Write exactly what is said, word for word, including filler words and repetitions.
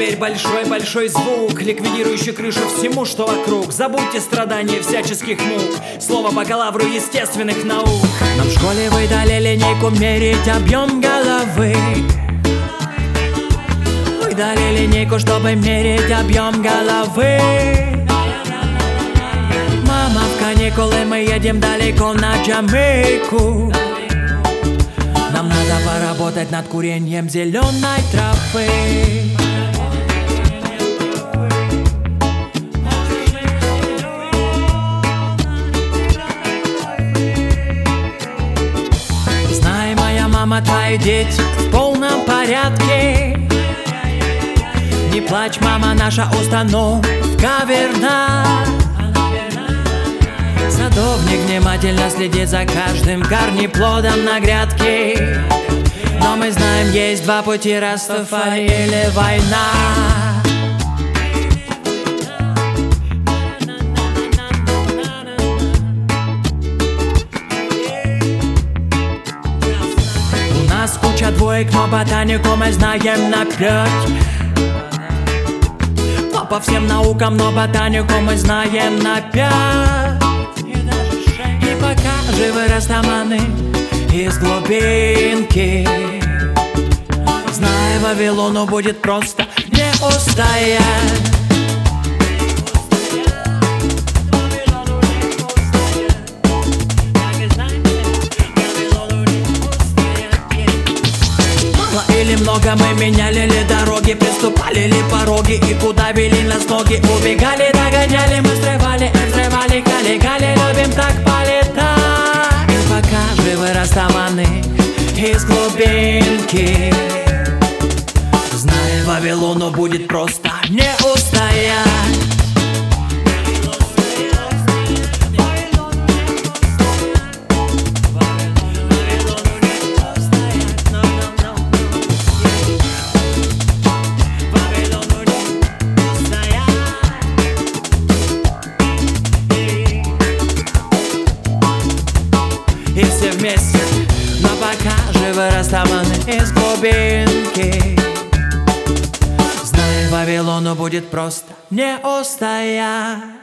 теперь большой-большой звук, ликвидирующий крышу всему, что вокруг. Забудьте страдания всяческих мук, слово бакалавру естественных наук. Нам в школе выдали линейку мерить объем головы. Выдали линейку, чтобы мерить объем головы. Мама, в каникулы мы едем далеко на Джамайку. Нам надо поработать над курением зеленой травы. Знай, моя мама, твои дети в полном порядке. Не плачь, мама, наша установка верна. Садовник внимательно следит за каждым корнеплодом на грядке. Но мы знаем, есть два пути: Растафари или война. У нас куча двоек, но ботанику мы знаем наперед. Но по всем наукам, но ботанику мы знаем наперед. Пока живы растаманы из глубинки, знай, Вавилону будет просто не устоять. Мало или много мы меняли ли дороги, приступали ли пороги, и куда вели нас ноги. Убегали, догоняли, мы взрывали, взрывали, кали-кали, любим так полетать. И пока живы растаманы из глубинки, знай, Вавилону будет просто не устоять. И все вместе, но пока живы растаманы из глубинки, знай, Вавилону будет просто не устоять.